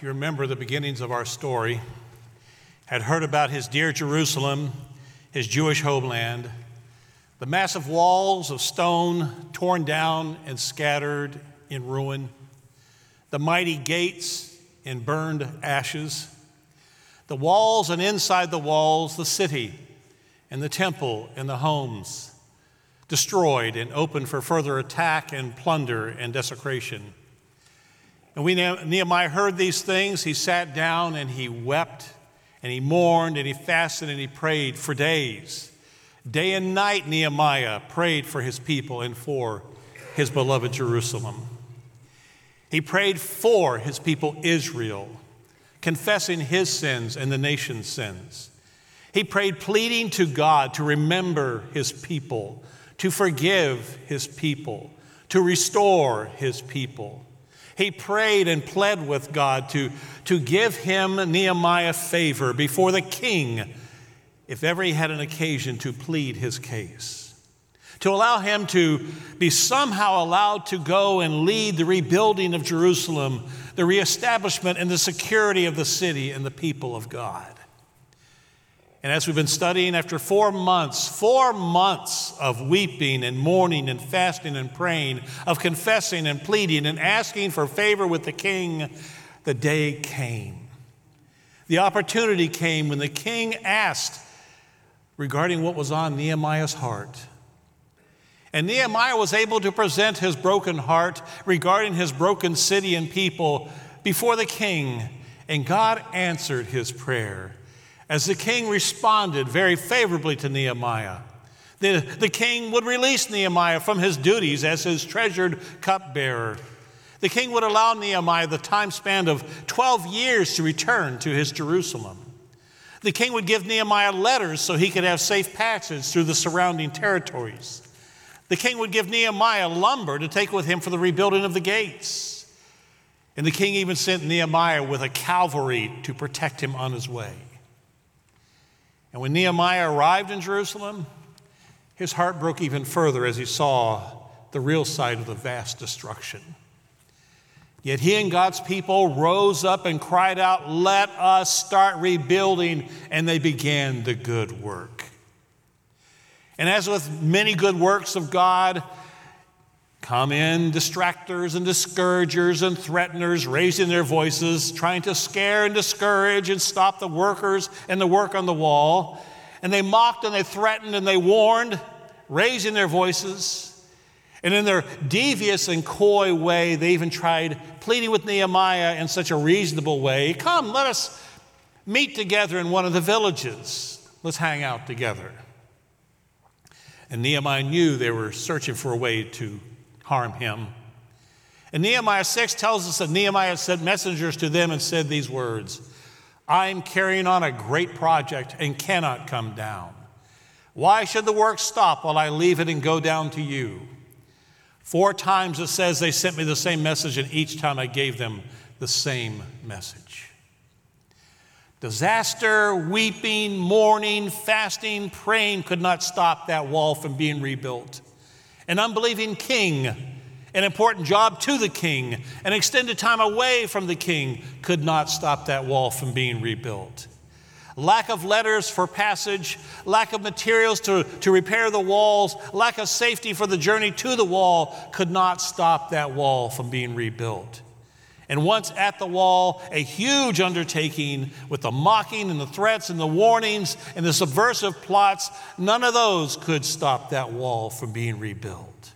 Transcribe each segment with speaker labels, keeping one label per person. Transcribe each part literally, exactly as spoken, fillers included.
Speaker 1: if you remember the beginnings of our story, had heard about his dear Jerusalem, his Jewish homeland, the massive walls of stone torn down and scattered in ruin, the mighty gates in burned ashes, the walls and inside the walls, the city and the temple and the homes, destroyed and open for further attack and plunder and desecration. And when Nehemiah heard these things, he sat down and he wept and he mourned and he fasted and he prayed for days. Day and night, Nehemiah prayed for his people and for his beloved Jerusalem. He prayed for his people Israel, confessing his sins and the nation's sins. He prayed, pleading to God to remember his people, to forgive his people, to restore his people. He prayed and pled with God to, to give him, Nehemiah, favor before the king if ever he had an occasion to plead his case, to allow him to be somehow allowed to go and lead the rebuilding of Jerusalem, the reestablishment and the security of the city and the people of God. And as we've been studying, after four months, four months of weeping and mourning and fasting and praying, of confessing and pleading and asking for favor with the king, the day came. The opportunity came when the king asked regarding what was on Nehemiah's heart. And Nehemiah was able to present his broken heart regarding his broken city and people before the king, and God answered his prayer. As the king responded very favorably to Nehemiah, the, the king would release Nehemiah from his duties as his treasured cupbearer. The king would allow Nehemiah the time span of twelve years to return to his Jerusalem. The king would give Nehemiah letters so he could have safe passage through the surrounding territories. The king would give Nehemiah lumber to take with him for the rebuilding of the gates. And the king even sent Nehemiah with a cavalry to protect him on his way. And when Nehemiah arrived in Jerusalem, his heart broke even further as he saw the real side of the vast destruction. Yet he and God's people rose up and cried out, "Let us start rebuilding," and they began the good work. And as with many good works of God, come in distractors and discouragers and threateners, raising their voices, trying to scare and discourage and stop the workers and the work on the wall. And they mocked and they threatened and they warned, raising their voices. And in their devious and coy way, they even tried pleading with Nehemiah in such a reasonable way. "Come, let us meet together in one of the villages. Let's hang out together." And Nehemiah knew they were searching for a way to harm him. And Nehemiah six tells us that Nehemiah sent messengers to them and said these words, "I'm carrying on a great project and cannot come down. Why should the work stop while I leave it and go down to you?" Four times it says they sent me the same message, and each time I gave them the same message. Disaster, weeping, mourning, fasting, praying could not stop that wall from being rebuilt. An unbelieving king, an important job to the king, an extended time away from the king could not stop that wall from being rebuilt. Lack of letters for passage, lack of materials to, to repair the walls, lack of safety for the journey to the wall could not stop that wall from being rebuilt. And once at the wall, a huge undertaking with the mocking and the threats and the warnings and the subversive plots, none of those could stop that wall from being rebuilt.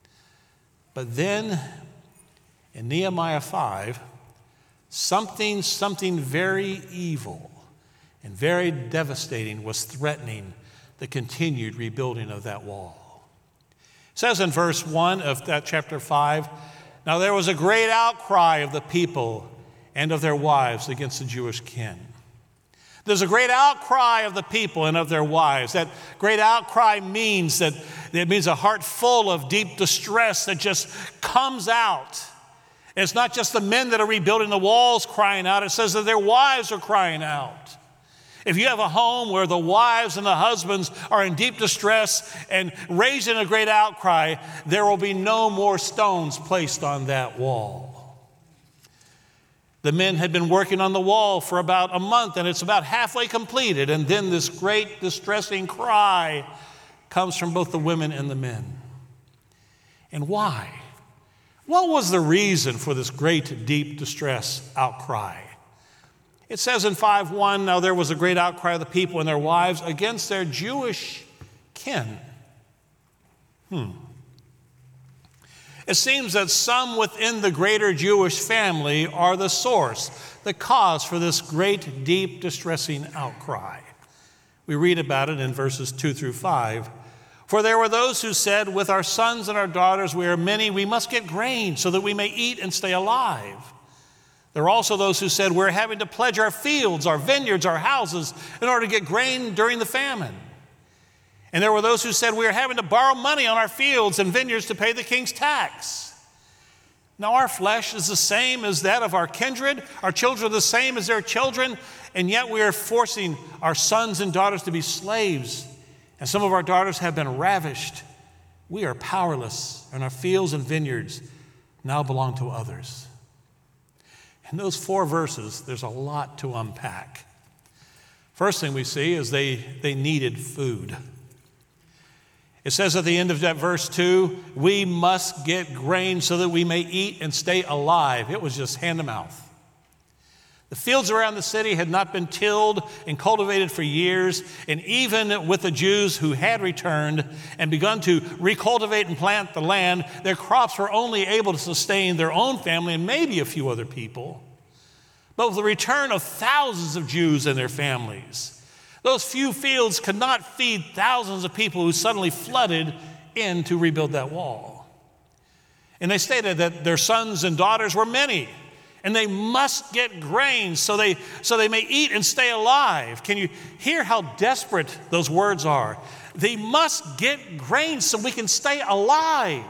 Speaker 1: But then in Nehemiah five, something, something very evil and very devastating was threatening the continued rebuilding of that wall. It says in verse one of that chapter five, "Now there was a great outcry of the people and of their wives against the Jewish king." There's a great outcry of the people and of their wives. That great outcry means that it means a heart full of deep distress that just comes out. And it's not just the men that are rebuilding the walls crying out. It says that their wives are crying out. If you have a home where the wives and the husbands are in deep distress and raising a great outcry, there will be no more stones placed on that wall. The men had been working on the wall for about a month, and it's about halfway completed. And then this great distressing cry comes from both the women and the men. And why? What was the reason for this great, deep distress outcry? It says in five one, now there was a great outcry of the people and their wives against their Jewish kin. Hmm. It seems that some within the greater Jewish family are the source, the cause for this great, deep, distressing outcry. We read about it in verses two through five. For there were those who said, with our sons and our daughters, we are many, we must get grain so that we may eat and stay alive. There are also those who said, we're having to pledge our fields, our vineyards, our houses in order to get grain during the famine. And there were those who said, we are having to borrow money on our fields and vineyards to pay the king's tax. Now our flesh is the same as that of our kindred. Our children are the same as their children. And yet we are forcing our sons and daughters to be slaves. And some of our daughters have been ravished. We are powerless, and our fields and vineyards now belong to others. In those four verses, there's a lot to unpack. First thing we see is they, they needed food. It says at the end of that verse two, we must get grain so that we may eat and stay alive. It was just hand to mouth. The fields around the city had not been tilled and cultivated for years, and even with the Jews who had returned and begun to recultivate and plant the land, their crops were only able to sustain their own family and maybe a few other people. But with the return of thousands of Jews and their families, those few fields could not feed thousands of people who suddenly flooded in to rebuild that wall. And they stated that their sons and daughters were many, and they must get grain so they, so they may eat and stay alive. Can you hear how desperate those words are? They must get grain so we can stay alive.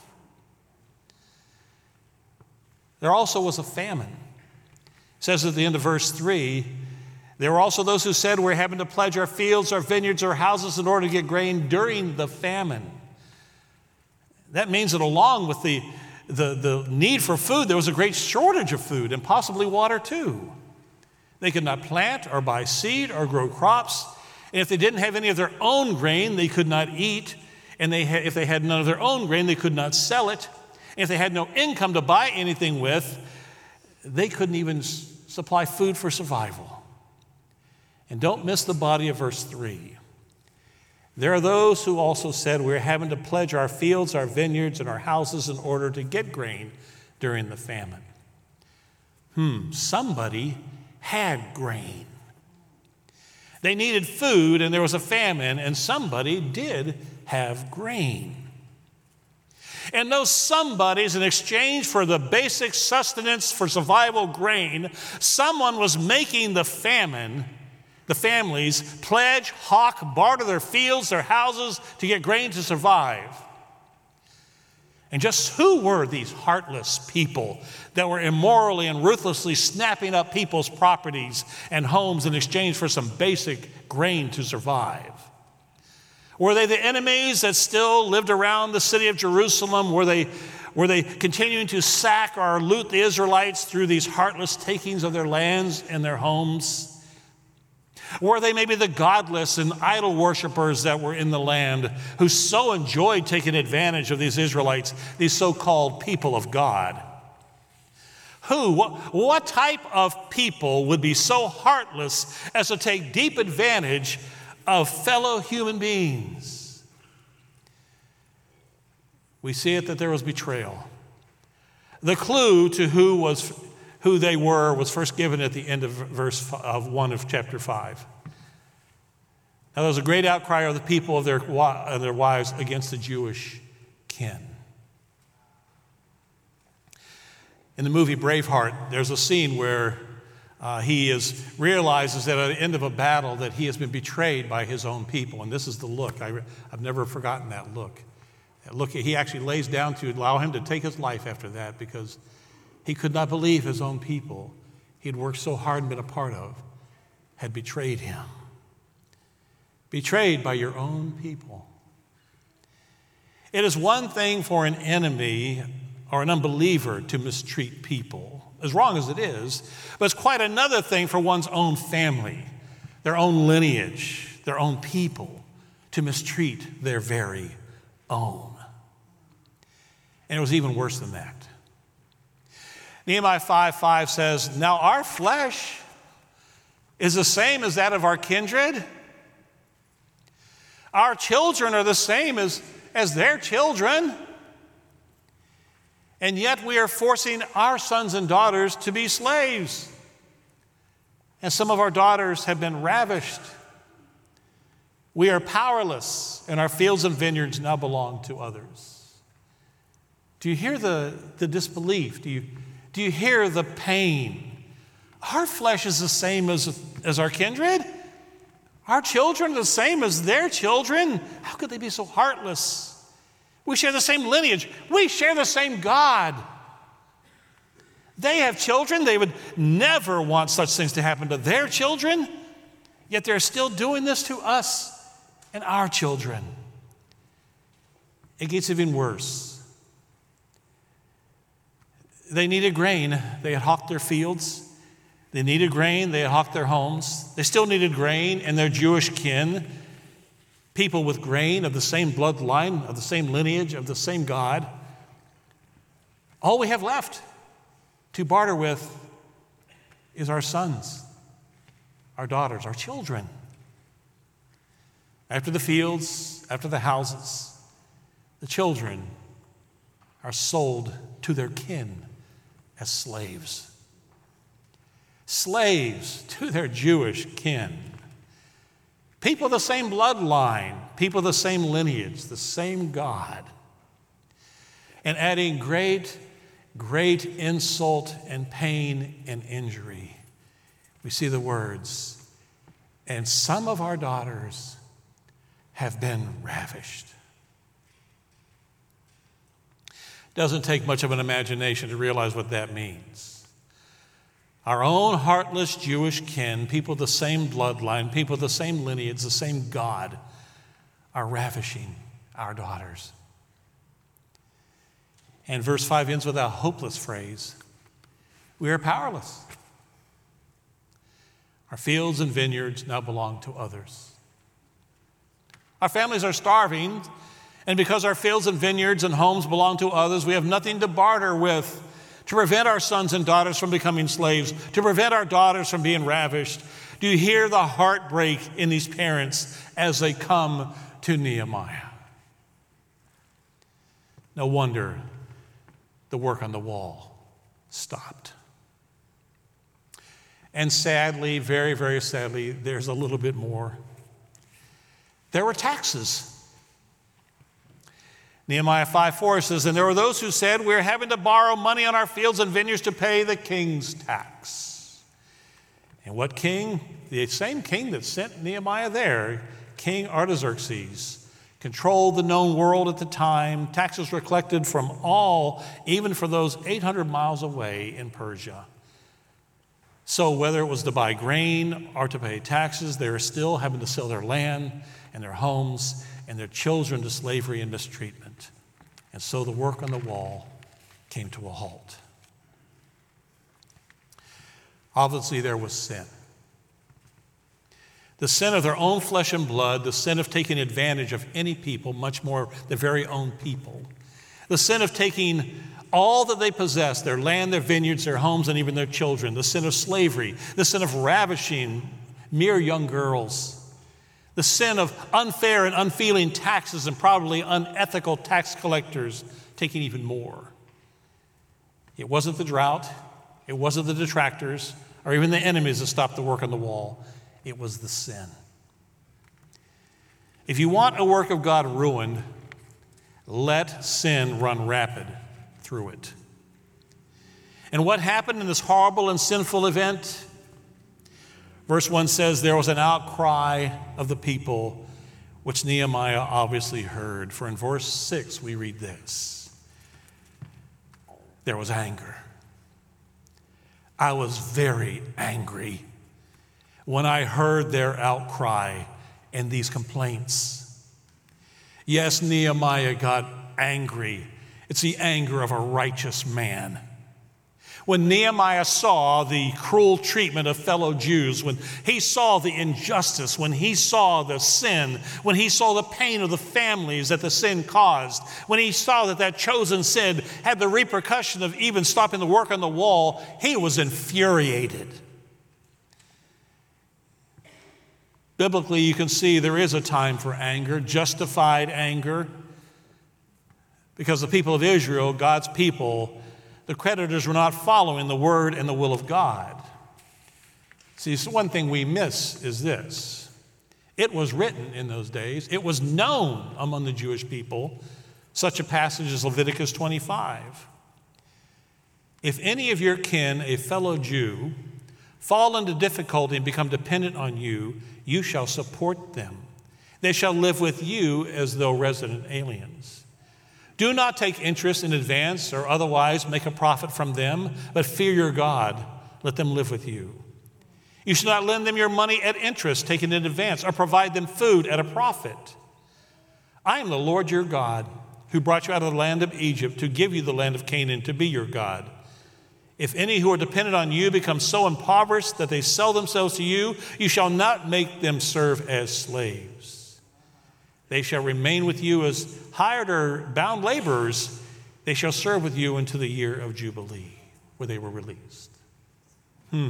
Speaker 1: There also was a famine. It says at the end of verse three, there were also those who said, we're having to pledge our fields, our vineyards, our houses in order to get grain during the famine. That means that along with the, the, the need for food, there was a great shortage of food and possibly water too. They could not plant or buy seed or grow crops. And if they didn't have any of their own grain, they could not eat. And they ha- if they had none of their own grain, they could not sell it. And if they had no income to buy anything with, they couldn't even s- supply food for survival. And don't miss the body of verse three. There are those who also said we're having to pledge our fields, our vineyards, and our houses in order to get grain during the famine. Hmm, somebody had grain. They needed food, and there was a famine, and somebody did have grain. And those somebodies, in exchange for the basic sustenance for survival grain, someone was making the famine The families pledge, hawk, barter their fields, their houses to get grain to survive. And just who were these heartless people that were immorally and ruthlessly snapping up people's properties and homes in exchange for some basic grain to survive? Were they the enemies that still lived around the city of Jerusalem? Were they, were they continuing to sack or loot the Israelites through these heartless takings of their lands and their homes? Or they maybe the godless and idol worshipers that were in the land who so enjoyed taking advantage of these Israelites, these so-called people of God. Who, what, what type of people would be so heartless as to take deep advantage of fellow human beings? We see it that there was betrayal. The clue to who was who they were was first given at the end of verse of one of chapter five. Now there was a great outcry of the people of their, of their wives against the Jewish kin. In the movie Braveheart, there's a scene where uh, he is realizes that at the end of a battle that he has been betrayed by his own people. And this is the look. I, I've never forgotten that look. That look. He actually lays down to allow him to take his life after that because he could not believe his own people he'd worked so hard and been a part of had betrayed him. Betrayed by your own people. It is one thing for an enemy or an unbeliever to mistreat people. as wrong as it is, but it's quite another thing for one's own family, their own lineage, their own people, to mistreat their very own. And it was even worse than that. Nehemiah five five says, now our flesh is the same as that of our kindred. Our children are the same as, as their children. And yet we are forcing our sons and daughters to be slaves. And some of our daughters have been ravished. We are powerless, and our fields and vineyards now belong to others. Do you hear the, the disbelief? Do you, do you hear the pain? Our flesh is the same as, as our kindred. Our children are the same as their children. How could they be so heartless? We share the same lineage. We share the same God. They have children. They would never want such things to happen to their children. Yet they're still doing this to us and our children. It gets even worse. They needed grain. They had hawked their fields. They needed grain. They had hawked their homes. They still needed grain, and their Jewish kin, people with grain of the same bloodline, of the same lineage, of the same God. All we have left to barter with is our sons, our daughters, our children. After the fields, after the houses, the children are sold to their kin as slaves. Slaves to their Jewish kin. People of the same bloodline, people of the same lineage, the same God. And adding great, great insult and pain and injury, we see the words, and some of our daughters have been ravished. Doesn't take much of an imagination to realize what that means. Our own heartless Jewish kin, people of the same bloodline, people of the same lineage, the same God, are ravishing our daughters. And verse five ends with a hopeless phrase. We are powerless. Our fields and vineyards now belong to others. Our families are starving, and because our fields and vineyards and homes belong to others, we have nothing to barter with to prevent our sons and daughters from becoming slaves, to prevent our daughters from being ravished. Do you hear the heartbreak in these parents as they come to Nehemiah? No wonder the work on the wall stopped. And sadly, very, very sadly, there's a little bit more. There were taxes. Nehemiah five four says, and there were those who said, we're having to borrow money on our fields and vineyards to pay the king's tax. And what king? The same king that sent Nehemiah there, King Artaxerxes, controlled the known world at the time. Taxes were collected from all, even for those eight hundred miles away in Persia. So whether it was to buy grain or to pay taxes, they were still having to sell their land and their homes and their children to slavery and mistreatment. And so the work on the wall came to a halt. Obviously, there was sin. The sin of their own flesh and blood, the sin of taking advantage of any people, much more their very own people. The sin of taking all that they possess, their land, their vineyards, their homes, and even their children. The sin of slavery, the sin of ravishing mere young girls. The sin of unfair and unfeeling taxes and probably unethical tax collectors taking even more. It wasn't the drought, it wasn't the detractors, or even the enemies that stopped the work on the wall. It was the sin. If you want a work of God ruined, let sin run rapid through it. And what happened in this horrible and sinful event? Verse one says, there was an outcry of the people, which Nehemiah obviously heard. For in verse six, we read this. There was anger. I was very angry when I heard their outcry and these complaints. Yes, Nehemiah got angry. It's the anger of a righteous man. When Nehemiah saw the cruel treatment of fellow Jews, when he saw the injustice, when he saw the sin, when he saw the pain of the families that the sin caused, when he saw that that chosen sin had the repercussion of even stopping the work on the wall, he was infuriated. Biblically, you can see there is a time for anger, justified anger, because the people of Israel, God's people, the creditors were not following the word and the will of God. See, so one thing we miss is this. It was written in those days. It was known among the Jewish people, such a passage as Leviticus twenty-five. If any of your kin, a fellow Jew, fall into difficulty and become dependent on you, you shall support them. They shall live with you as though resident aliens. Do not take interest in advance or otherwise make a profit from them, but fear your God. Let them live with you. You should not lend them your money at interest taken in advance or provide them food at a profit. I am the Lord your God who brought you out of the land of Egypt to give you the land of Canaan to be your God. If any who are dependent on you become so impoverished that they sell themselves to you, you shall not make them serve as slaves. They shall remain with you as hired or bound laborers. They shall serve with you until the year of Jubilee, where they were released. Hmm.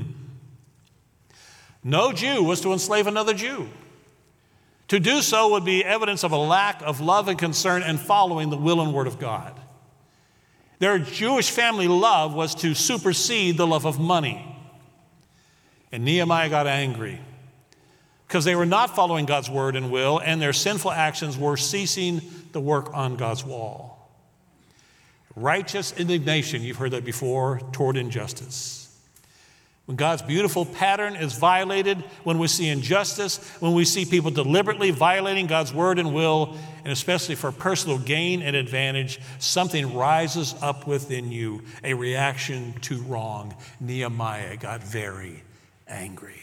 Speaker 1: No Jew was to enslave another Jew. To do so would be evidence of a lack of love and concern and following the will and word of God. Their Jewish family love was to supersede the love of money. And Nehemiah got angry because they were not following God's word and will, and their sinful actions were ceasing the work on God's wall. Righteous indignation, you've heard that before, toward injustice. When God's beautiful pattern is violated, when we see injustice, when we see people deliberately violating God's word and will, and especially for personal gain and advantage, something rises up within you, a reaction to wrong. Nehemiah got very angry.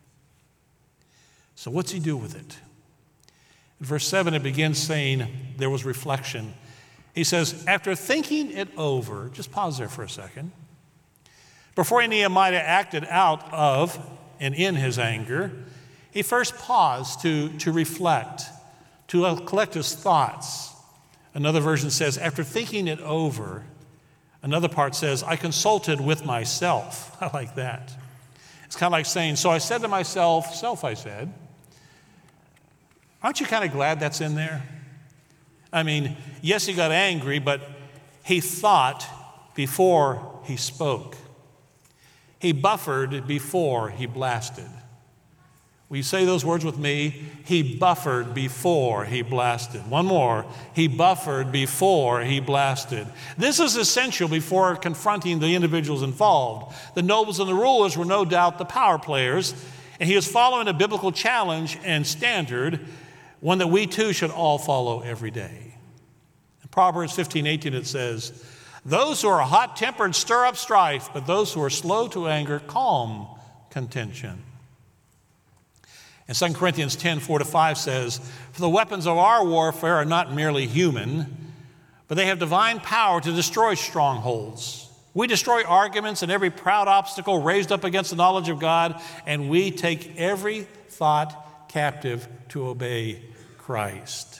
Speaker 1: So what's he do with it? In verse seven, it begins saying there was reflection. He says, after thinking it over, just pause there for a second. Before Nehemiah acted out of and in his anger, he first paused to, to reflect, to collect his thoughts. Another version says, after thinking it over. Another part says, I consulted with myself. I like that. It's kind of like saying, so I said to myself, self I said. Aren't you kind of glad that's in there? I mean, yes, he got angry, but he thought before he spoke. He buffered before he blasted. Will you say those words with me? He buffered before he blasted. One more. He buffered before he blasted. This is essential before confronting the individuals involved. The nobles and the rulers were no doubt the power players, and he was following a biblical challenge and standard, one that we too should all follow every day. In Proverbs fifteen eighteen it says, those who are hot-tempered stir up strife, but those who are slow to anger calm contention. And Second Corinthians ten four to five says, for the weapons of our warfare are not merely human, but they have divine power to destroy strongholds. We destroy arguments and every proud obstacle raised up against the knowledge of God, and we take every thought captive to obey Christ.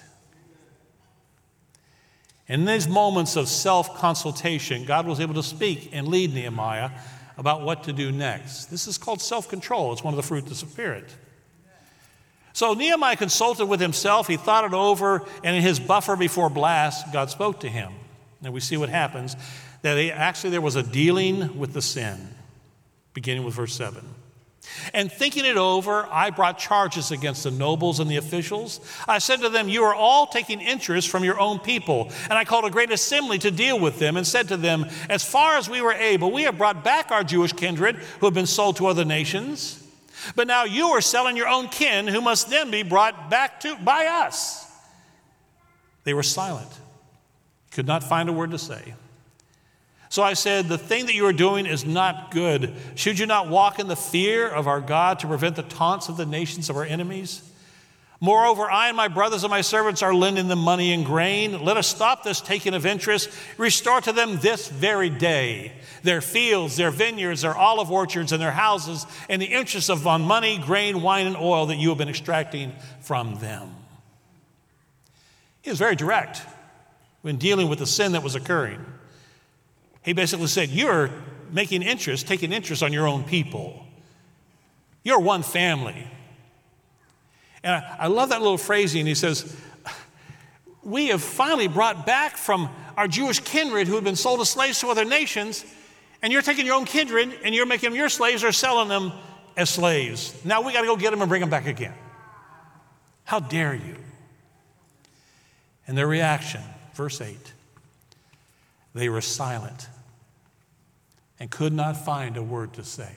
Speaker 1: In these moments of self-consultation, God was able to speak and lead Nehemiah about what to do next. This is called self-control. It's one of the fruits of the Spirit. So Nehemiah consulted with himself. He thought it over, and in his buffer before blast, God spoke to him. And we see what happens, that he, actually there was a dealing with the sin, beginning with verse seven. And thinking it over, I brought charges against the nobles and the officials. I said to them, you are all taking interest from your own people. And I called a great assembly to deal with them and said to them, as far as we were able, we have brought back our Jewish kindred who have been sold to other nations. But now you are selling your own kin who must then be brought back to by us. They were silent, could not find a word to say. So I said, the thing that you are doing is not good. Should you not walk in the fear of our God to prevent the taunts of the nations of our enemies? Moreover, I and my brothers and my servants are lending them money and grain. Let us stop this taking of interest. Restore to them this very day their fields, their vineyards, their olive orchards, and their houses, and the interest of on money, grain, wine, and oil that you have been extracting from them. He was very direct when dealing with the sin that was occurring. He basically said, you're making interest, taking interest on your own people. You're one family. And I, I love that little phrasing. He says, we have finally brought back from our Jewish kindred who have been sold as slaves to other nations, and you're taking your own kindred and you're making them your slaves or selling them as slaves. Now we got to go get them and bring them back again. How dare you? And their reaction, verse eight, they were silent and could not find a word to say.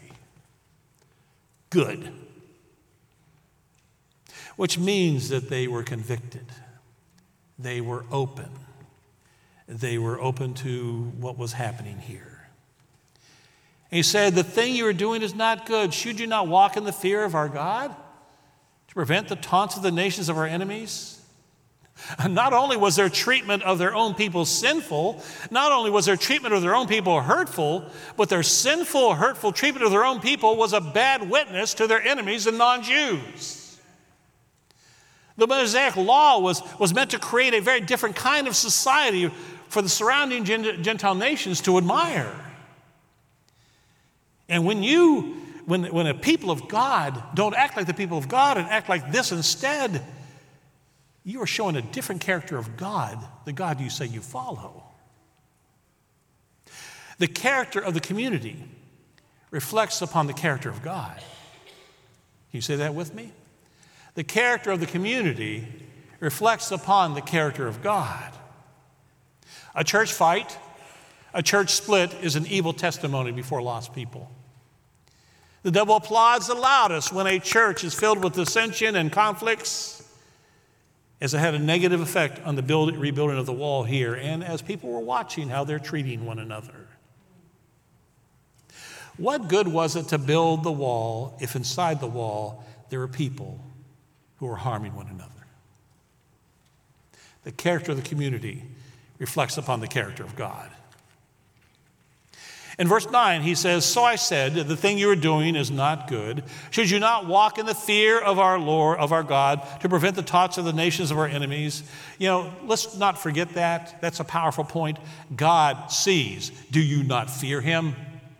Speaker 1: Good. Which means that they were convicted. They were open. They were open to what was happening here. He said, the thing you are doing is not good. Should you not walk in the fear of our God to prevent the taunts of the nations of our enemies? Not only was their treatment of their own people sinful, not only was their treatment of their own people hurtful, but their sinful, hurtful treatment of their own people was a bad witness to their enemies and non-Jews. The Mosaic Law was, was meant to create a very different kind of society for the surrounding Gentile nations to admire. And when you, when, when a people of God don't act like the people of God and act like this instead, you are showing a different character of God, the God you say you follow. The character of the community reflects upon the character of God. Can you say that with me? The character of the community reflects upon the character of God. A church fight, a church split is an evil testimony before lost people. The devil applauds the loudest when a church is filled with dissension and conflicts, as it had a negative effect on the build, rebuilding of the wall here, and as people were watching how they're treating one another. What good was it to build the wall if inside the wall there were people who are harming one another? The character of the community reflects upon the character of God. In verse nine, he says, so I said, the thing you are doing is not good. Should you not walk in the fear of our Lord, of our God, to prevent the taunts of the nations of our enemies? You know, let's not forget that. That's a powerful point. God sees. Do you not fear him?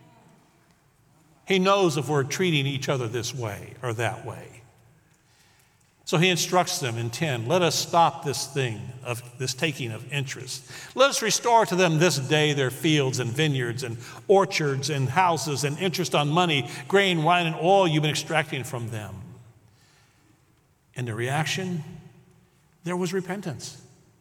Speaker 1: He knows if we're treating each other this way or that way. So he instructs them in ten, let us stop this thing of this taking of interest. Let us restore to them this day their fields and vineyards and orchards and houses and interest on money, grain, wine, and oil you've been extracting from them. And the reaction, there was repentance.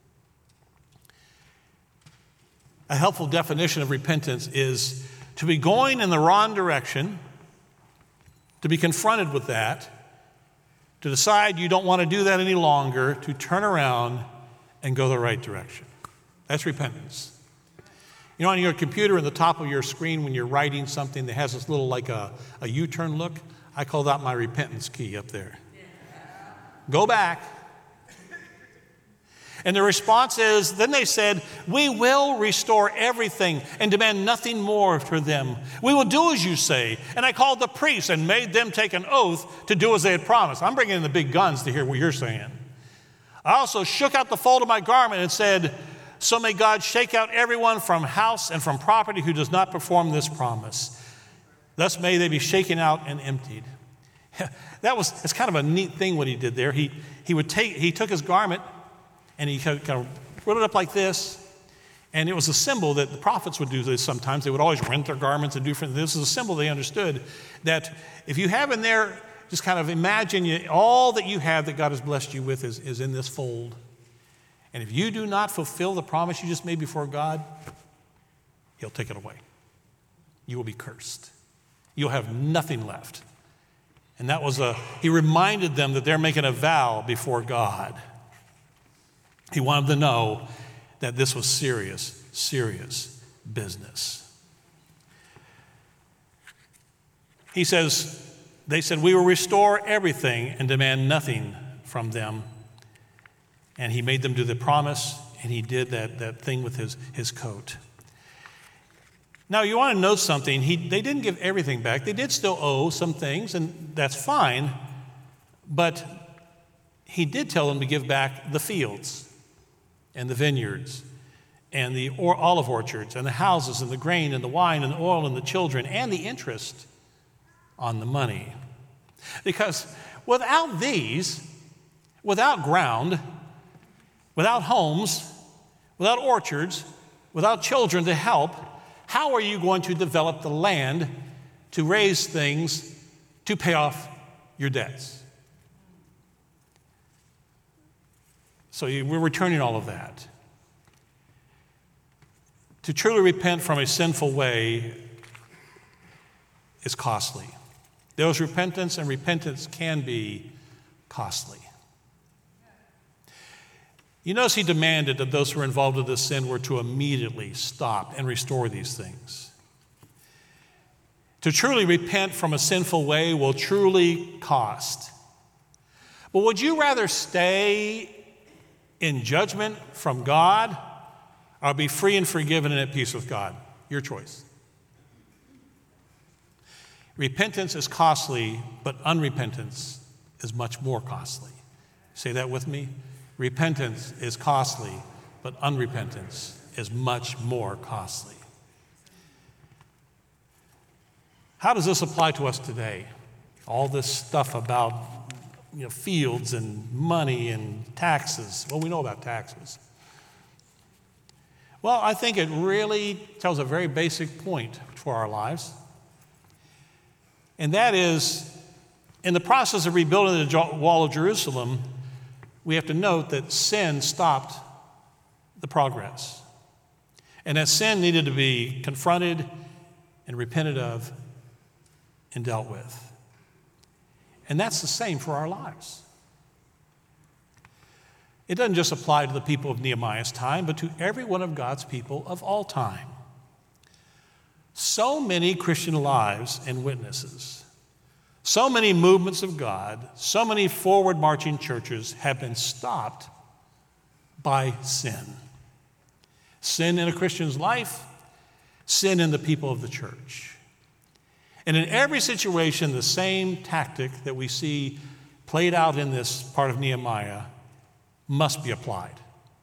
Speaker 1: A helpful definition of repentance is to be going in the wrong direction, to be confronted with that, to decide you don't want to do that any longer, to turn around and go the right direction. That's repentance. You know, on your computer, in the top of your screen, when you're writing something that has this little like a, a U-turn look, I call that my repentance key up there. Go back. And the response is, then they said, we will restore everything and demand nothing more for them. We will do as you say. And I called the priests and made them take an oath to do as they had promised. I'm bringing in the big guns to hear what you're saying. I also shook out the fold of my garment and said, so may God shake out everyone from house and from property who does not perform this promise. Thus may they be shaken out and emptied. That was, it's kind of a neat thing what he did there. He, he would take, he took his garment, and he kind of rolled it up like this. And it was a symbol that the prophets would do this sometimes. They would always rent their garments and do different. This is a symbol they understood that if you have in there, just kind of imagine you, all that you have that God has blessed you with is, is in this fold. And if you do not fulfill the promise you just made before God, he'll take it away. You will be cursed. You'll have nothing left. And that was a, he reminded them that they're making a vow before God. He wanted to know that this was serious, serious business. He says, they said, we will restore everything and demand nothing from them. And he made them do the promise, and he did that, that thing with his, his coat. Now, you want to know something. He, they didn't give everything back. They did still owe some things, and that's fine. But he did tell them to give back the fields and the vineyards and the or olive orchards and the houses and the grain and the wine and the oil and the children and the interest on the money. Because without these, without ground, without homes, without orchards, without children to help, how are you going to develop the land to raise things to pay off your debts? So you, we're returning all of that. To truly repent from a sinful way is costly. There is repentance, and repentance can be costly. You notice he demanded that those who were involved in this sin were to immediately stop and restore these things. To truly repent from a sinful way will truly cost. But would you rather stay in judgment from God or be free and forgiven and at peace with God? Your choice. Repentance is costly, but unrepentance is much more costly. Say that with me. Repentance is costly, but unrepentance is much more costly. How does this apply to us today? All this stuff about, you know, fields and money and taxes. Well, we know about taxes. Well, I think it really tells a very basic point for our lives. And that is, in the process of rebuilding the wall of Jerusalem, we have to note that sin stopped the progress. And that sin needed to be confronted and repented of and dealt with. And that's the same for our lives. It doesn't just apply to the people of Nehemiah's time, but to every one of God's people of all time. So many Christian lives and witnesses, so many movements of God, so many forward marching churches have been stopped by sin. Sin in a Christian's life, sin in the people of the church. And in every situation, the same tactic that we see played out in this part of Nehemiah must be applied.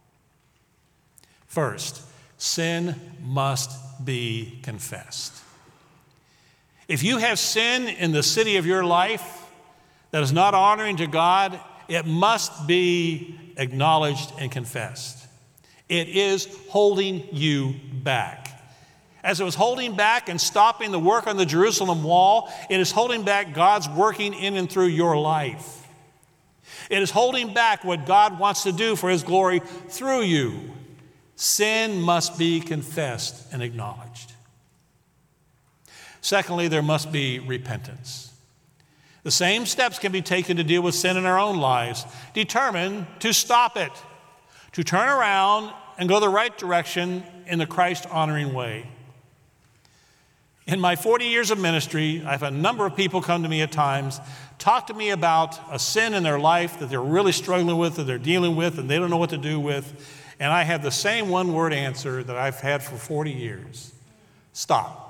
Speaker 1: First, sin must be confessed. If you have sin in the city of your life that is not honoring to God, it must be acknowledged and confessed. It is holding you back. As it was holding back and stopping the work on the Jerusalem wall, it is holding back God's working in and through your life. It is holding back what God wants to do for His glory through you. Sin must be confessed and acknowledged. Secondly, there must be repentance. The same steps can be taken to deal with sin in our own lives. Determine to stop it, to turn around and go the right direction in the Christ-honoring way. In my forty years of ministry, I've had a number of people come to me at times, talk to me about a sin in their life that they're really struggling with, that they're dealing with, and they don't know what to do with. And I have the same one-word answer that I've had for forty years. Stop.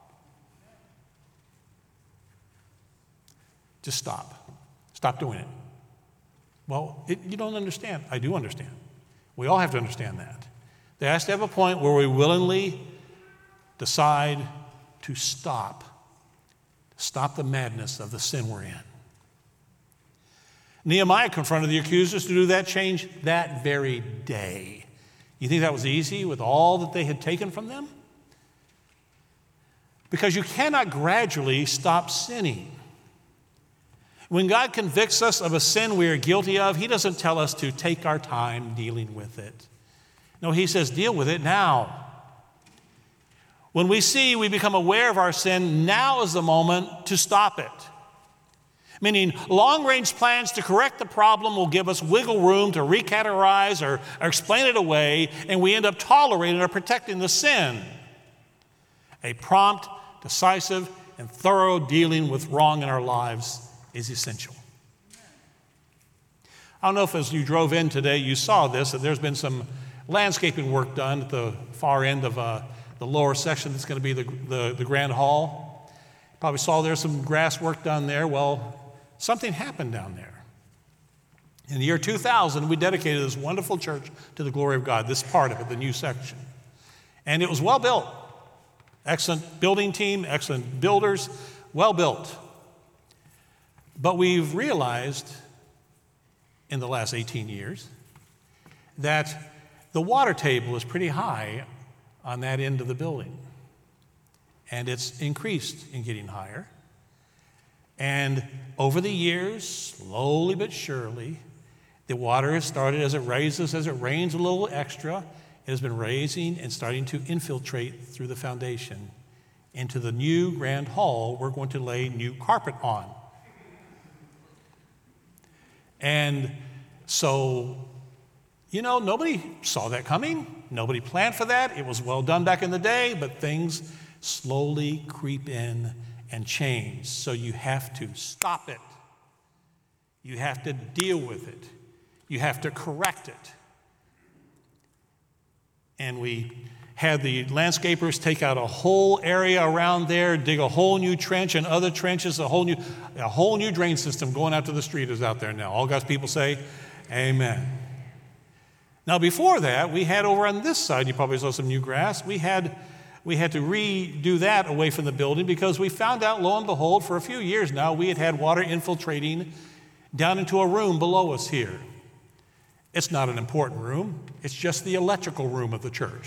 Speaker 1: Just stop. Stop doing it. Well, it, you don't understand. I do understand. We all have to understand that. There has to have a point where we willingly decide to stop. Stop the madness of the sin we're in. Nehemiah confronted the accusers to do that change that very day. You think that was easy with all that they had taken from them? Because you cannot gradually stop sinning. When God convicts us of a sin we are guilty of, He doesn't tell us to take our time dealing with it. No, He says, deal with it now. When we see, we become aware of our sin, now is the moment to stop it. Meaning, long-range plans to correct the problem will give us wiggle room to recategorize or, or explain it away, and we end up tolerating or protecting the sin. A prompt, decisive, and thorough dealing with wrong in our lives is essential. I don't know if as you drove in today you saw this, that there's been some landscaping work done at the far end of uh, the lower section that's going to be the, the, the Grand Hall. Probably saw there's some grass work done there. Well, something happened down there. In the year two thousand, we dedicated this wonderful church to the glory of God, this part of it, the new section. And it was well built. Excellent building team, excellent builders, well built. But we've realized in the last eighteen years that the water table is pretty high on that end of the building. And it's increased in getting higher. And over the years, slowly but surely, the water has started, as it raises, as it rains a little extra, it has been raising and starting to infiltrate through the foundation into the new Grand Hall we're going to lay new carpet on. And so, you know, nobody saw that coming. Nobody planned for that. It was well done back in the day, but things slowly creep in and change. So you have to stop it. You have to deal with it. You have to correct it. And we had the landscapers take out a whole area around there, dig a whole new trench and other trenches, a whole new, a whole new drain system going out to the street is out there now. All God's people say, amen. Now before that, we had over on this side, you probably saw some new grass, we had, we had to redo that away from the building because we found out, lo and behold, for a few years now, we had had water infiltrating down into a room below us here. It's not an important room. It's just the electrical room of the church.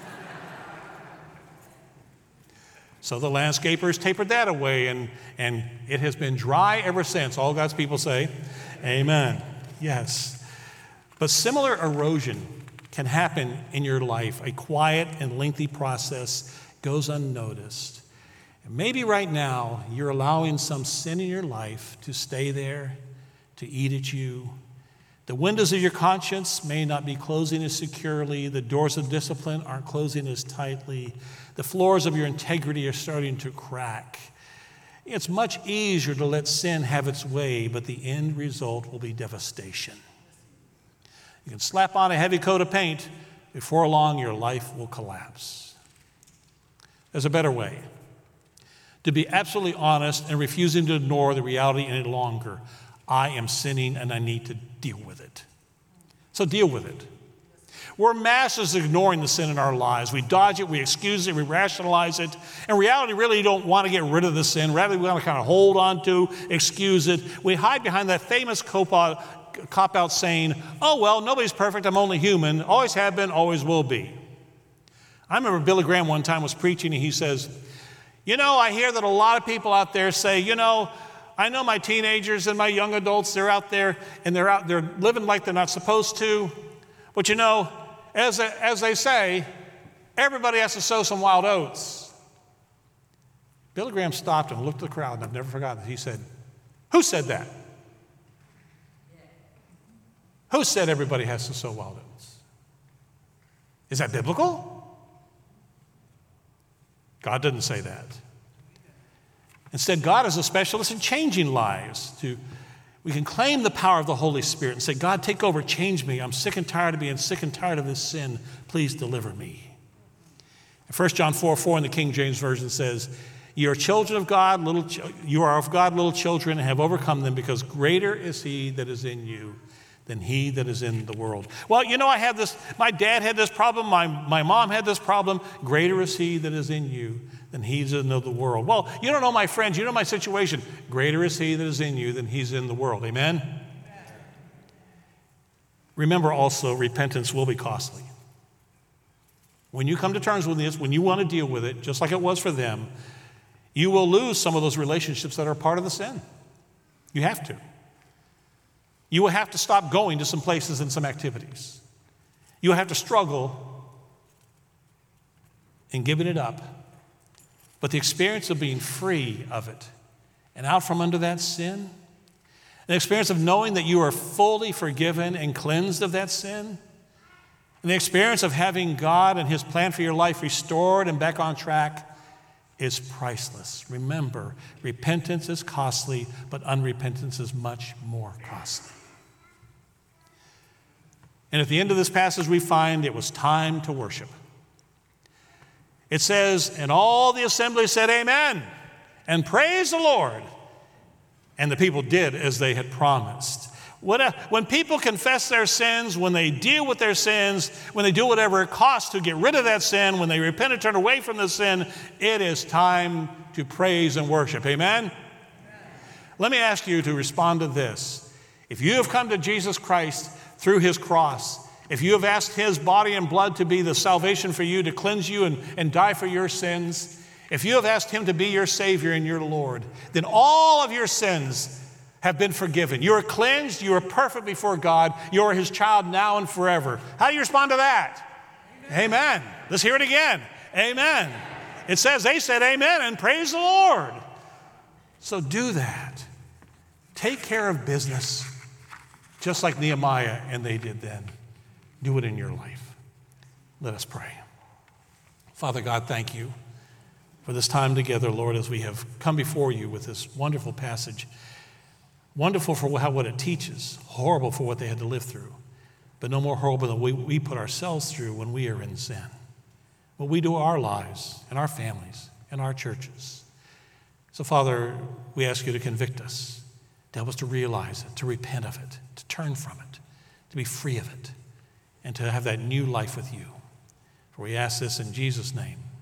Speaker 1: So the landscapers tapered that away, and, and it has been dry ever since. All God's people say, amen. Yes. But similar erosion can happen in your life. A quiet and lengthy process goes unnoticed. And maybe right now you're allowing some sin in your life to stay there, to eat at you. The windows of your conscience may not be closing as securely. The doors of discipline aren't closing as tightly. The floors of your integrity are starting to crack. It's much easier to let sin have its way, but the end result will be devastation. You can slap on a heavy coat of paint. Before long, your life will collapse. There's a better way. To be absolutely honest and refusing to ignore the reality any longer. I am sinning and I need to deal with it. So deal with it. We're masters of ignoring the sin in our lives. We dodge it, we excuse it, we rationalize it. In reality, really don't want to get rid of the sin. Rather, we want to kind of hold on to, excuse it. We hide behind that famous cop-out saying, oh, well, nobody's perfect, I'm only human. Always have been, always will be. I remember Billy Graham one time was preaching and he says, you know, I hear that a lot of people out there say, you know, I know my teenagers and my young adults, they're out there and they're out there living like they're not supposed to. But you know, as, as they say, everybody has to sow some wild oats. Billy Graham stopped and looked at the crowd, and I've never forgotten it. He said, who said that? Who said everybody has to sow wild oats? Is that biblical? God didn't say that. Instead, God is a specialist in changing lives. To, we can claim the power of the Holy Spirit and say, God, take over, change me. I'm sick and tired of being sick and tired of this sin. Please deliver me. First John four four in the King James Version says, you are children of God, little ch- you are of God, little children, and have overcome them, because greater is he that is in you than he that is in the world. Well, you know, I had this, my dad had this problem, my, my mom had this problem. Greater is he that is in you than he's in the world. Well, you don't know my friends, you know my situation. Greater is he that is in you than he's in the world. Amen? Amen. Remember also, repentance will be costly. When you come to terms with this, when you want to deal with it, just like it was for them, you will lose some of those relationships that are part of the sin. You have to. You will have to stop going to some places and some activities. You will have to struggle in giving it up. But the experience of being free of it and out from under that sin, the experience of knowing that you are fully forgiven and cleansed of that sin, and the experience of having God and his plan for your life restored and back on track is priceless. Remember, repentance is costly, but unrepentance is much more costly. And at the end of this passage, we find it was time to worship. It says, and all the assembly said, amen, and praise the Lord. And the people did as they had promised. When, uh, when people confess their sins, when they deal with their sins, when they do whatever it costs to get rid of that sin, when they repent and turn away from the sin, it is time to praise and worship. Amen? Amen? Let me ask you to respond to this. If you have come to Jesus Christ through his cross, if you have asked his body and blood to be the salvation for you, to cleanse you and, and die for your sins, if you have asked him to be your Savior and your Lord, then all of your sins have been forgiven. You are cleansed. You are perfect before God. You are his child now and forever. How do you respond to that? Amen. Amen. Let's hear it again. Amen. It says they said amen and praise the Lord. So do that. Take care of business just like Nehemiah and they did then. Do it in your life. Let us pray. Father God, thank you for this time together, Lord, as we have come before you with this wonderful passage. Wonderful for how, what it teaches, horrible for what they had to live through, but no more horrible than we, we put ourselves through when we are in sin. What we do in our lives, and our families, and our churches. So, Father, we ask you to convict us, to help us to realize it, to repent of it, to turn from it, to be free of it, and to have that new life with you. For we ask this in Jesus' name.